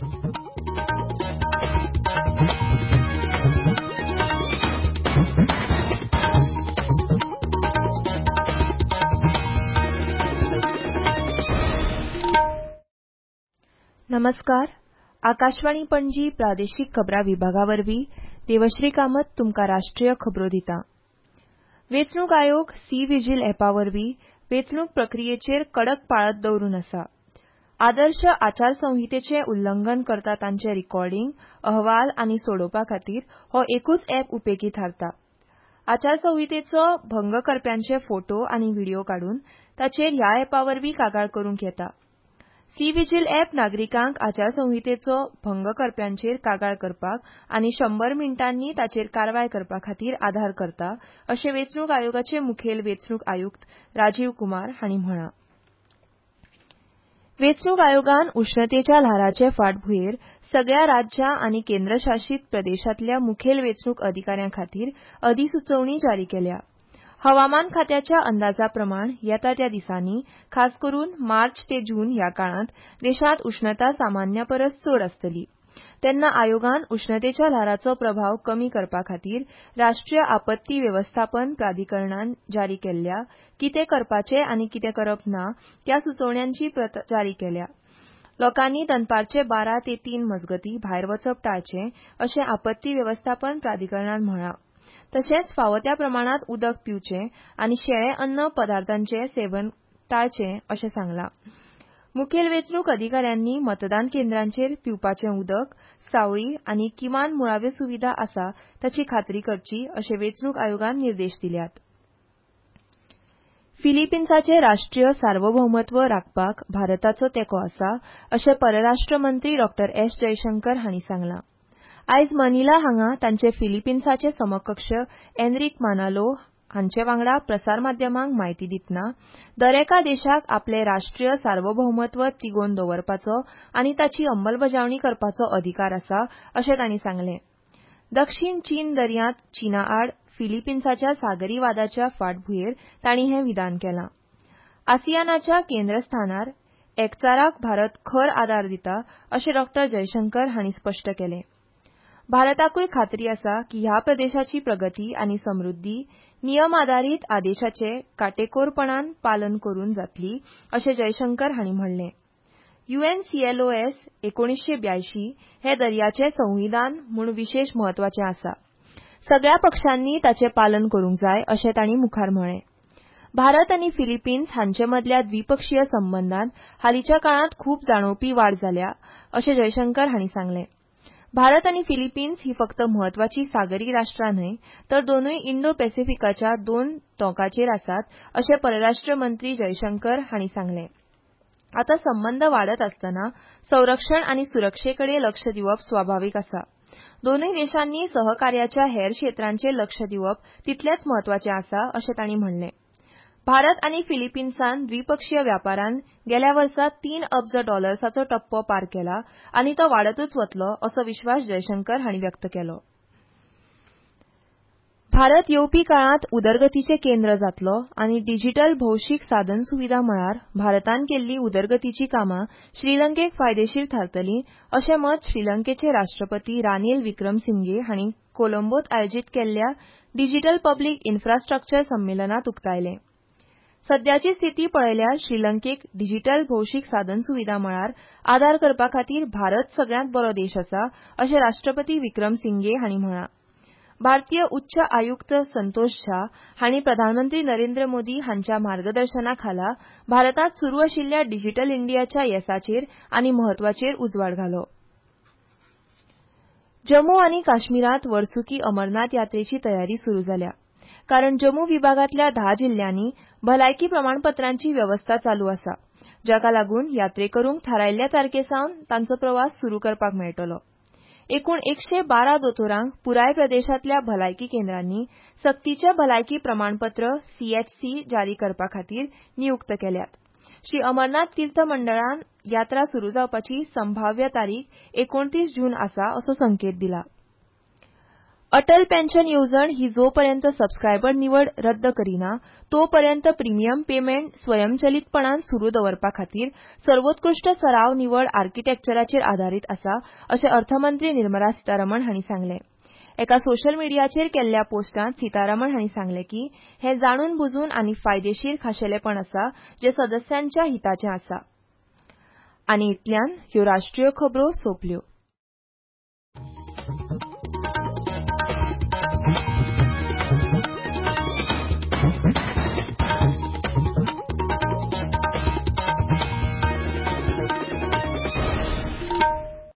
नमस्कार. आकाशवाणी पणजी प्रादेशीक खबरां विभागावरवीं देवश्री कामत तुमकां राष्ट्रीय खबरो दिता. वेंचणूक आयोग सी विजील एपावरवीं वेंचणूक प्रक्रियेचेर कडक पाळत दवरून आसा. आदर्श आचारसंहितेचें उल्लंघन करता तांचें रिकॉर्डिंग, अहवाल आनी सोडोवपा खातीर हो एकूच एप उपेगी थारता. आचारसंहितेचो भंग करप्यांचे फोटो आनी व्हिडिओ काडून ताचेर ह्या एपावरवीं कागाळ करूंक येता. सी विजील एप नागरिकांक आचारसंहितेचो भंग करप्यांचेर कागाळ करपाक आनी 100 मिण्टांनी ताचेर कारवाय करपा खातीर आदार करता, अशें वेंचणूक आयोगाचे मुखेल वेंचणूक आयुक्त राजीव कुमार हांणी म्हळां. वेंचणूक आयोगान उश्णतेच्या ल्हाराचे फाटभुंयेर सगळ्या राज्यां आनी केंद्रशासीत प्रदेशांतल्या मुखेल वेंचणूक अधिकाऱ्यां खातीर अधिसुचोवणी जारी केल्या. हवामान खात्याच्या अंदाजा प्रमाण येता त्या दिसांनी, खास करून मार्च ते जून ह्या काळांत देशांत उश्णता सामान्या परस चड आसतली. तेन्ना आयोगान उश्णतेच्या ल्हाराचो प्रभाव कमी करपा खातीर राष्ट्रीय आपत्ती वेवस्थापन प्राधिकरणान जारी केल्ल्या कितें करपाचें आनी कितें करप ना त्या सुचोवण्यांची प्रत जारी केल्या. लोकांनी दनपारचे 12 ते 3 मजगतीं भायर वचप टाळचें, अशें आपत्ती वेवस्थापन प्राधिकरणान म्हळां. तशेंच फावो त्या प्रमाणांत उदक पिवचें आनी शेळे अन्न पदार्थांचें सेवन टाळचें, अशें सांगलां. मुखेल वेंचणूक अधिकाऱ्यांनी मतदान केंद्रांचेर पिवपाचें उदक, सावळी आनी किमान मुळाव्यो सुविधा आसा ताची खात्री करची, अशें वेंचणूक आयोगान निर्देश दिल्यात. फिलिपिन्साचें राष्ट्रीय सार्वभौमत्व राखपाक भारताचो तेंको आसा, अशें परराष्ट्र मंत्री डॉ. एस. जयशंकर हांणी सांगलां. आयज मनिला हांगा तांचे फिलिपिन्साचे समकक्ष एनरिक मानालो हांचे वांगडा प्रसार माध्यमांक म्हायती दितना दरेका देशाक आपलें राष्ट्रीय सार्वभौमत्व तिगोवन दवरपाचो आनी ताची अंमलबजावणी करपाचो अधिकार आसा, अशें तांणी सांगलें. दक्षिण चीन दर्यांत चीना आड फिलिपिन्साच्या सागरी वादाच्या फाटभुंयेर तांणी हें विधान केलां. आसियानाच्या केंद्रस्थानार एकचाराक भारत खर आदार दिता, अशें डॉ. जयशंकर हांणी स्पश्ट केलें. भारताकूय खात्री आसा की ह्या प्रदेशाची प्रगती आनी समृद्धी नियम आदारीत आदेशाचें काटेकोरपणान पालन करून जातली, अशें जयशंकर हांणी म्हणलें. UNCLOS 1982 हे दर्याचें संविधान म्हूण विशेष म्हत्वाचें आसा. सगळ्या पक्षांनी ताचें पालन करूंक जाय, अशें तांणी मुखार म्हळें. भारत आनी फिलिपिन्स हांचे मदल्या द्विपक्षीय संबंदांत हालींच्या काळांत खूब जाणवपी वाड जाल्या, अशें जयशंकर हांणी सांगलें. भारत आनी फिलिपिन्स ही फक्त म्हत्वाची सागरी राष्ट्रां न्हय, तर दोनूय इंडो-पॅसिफिकाच्या 2 तोंकाचेर आसात, अशें परराष्ट्र मंत्री जयशंकर हांणी सांगलें. आतां संबंद वाडत आसतना संरक्षण आनी सुरक्षेकडे लक्ष दिवप स्वाभावीक आसा. दोनूय देशांनी सहकार्याच्या हेर क्षेत्रांचेर लक्ष दिवप तितलेंच म्हत्वाचें आसा, अशें तांणी म्हणलें. भारत आनी फिलिपिन्सान द्विपक्षीय व्यापारान गेल्या वर्सा $3 अब्ज टप्पो पार केला आनी तो वाडतूच वतलो, असो विश्वास जयशंकर हांणी व्यक्त केलो. भारत येवपी काळांत उदरगतीचें केंद्र जातलो आनी डिजिटल भौशीक साधन सुविधा मळार भारतान केल्ली उदरगतीची कामां श्रीलंकेक फायदेशीर थारतलीं, अशें मत श्रीलंकेचे राष्ट्रपती रानिल विक्रमसिंघे हांणी कोलंबोत आयोजीत केल्ल्या डिजिटल पब्लीक इन्फ्रास्ट्रक्चर संमेलनांत उक्तायलें. सद्याची स्थिती पळयल्यार श्रीलंकेक डिजिटल भौशीक साधन सुविधा मळार आदार करपा खातीर भारत सगळ्यांत बरो देश आसा, अशें राष्ट्रपती विक्रमसिंघे हांणी म्हळां. भारतीय उच्च आयुक्त संतोष झा हांणी प्रधानमंत्री नरेंद्र मोदी हांच्या मार्गदर्शना खाला भारतांत सुरू आशिल्ल्या डिजिटल इंडियाच्या येसाचेर आनी म्हत्वाचेर उजवाड घालो. जम्मू आनी काश्मीरांत वर्सुकी अमरनाथ यात्रेची तयारी सुरू जाल्या. कारण जम्मू विभागांतल्या 10 जिल्ल्यांनी भलायकी प्रमाणपत्रांची वेवस्था चालू आसा, जाका लागून यात्रेकरूंक थारायल्ल्या तारखेसावन तांचो प्रवास सुरू करपाक मेळटलो. एकूण 112 दोतोरांक पुराय प्रदेशांतल्या भलायकी केंद्रांनी सक्तीचें भलायकी प्रमाणपत्र CHC जारी करपा खातीर नियुक्त केल्यात. श्री अमरनाथ तीर्थ मंडळान यात्रा सुरू जावपाची संभाव्य तारीख 29 जून आसा, असो संकेत दिला. अटल पेन्शन येवजण ही जो पर्यंत सबस्क्रायबर निवड रद्द करिना तो पर्यंत प्रीमियम पेमेंट स्वयंचलीतपणान सुरू दवरपा खातीर सर्वोत्कृष्ट सराव निवड आर्किटेक्चराचेर आदारीत आसा अशें अर्थमंत्री निर्मला सीतारामन हांणी सांगलें. एका सोशल मिडियाचेर केल्ल्या पोस्टांत सीतारामन हांणी सांगलें की हें जाणून बुजून आनी फायदेशीर खाशेलेपण आसा जें सदस्यांच्या हिताचें आसा. आनी इतल्यान ह्यो राष्ट्रीय खबरो सोंपल्यो.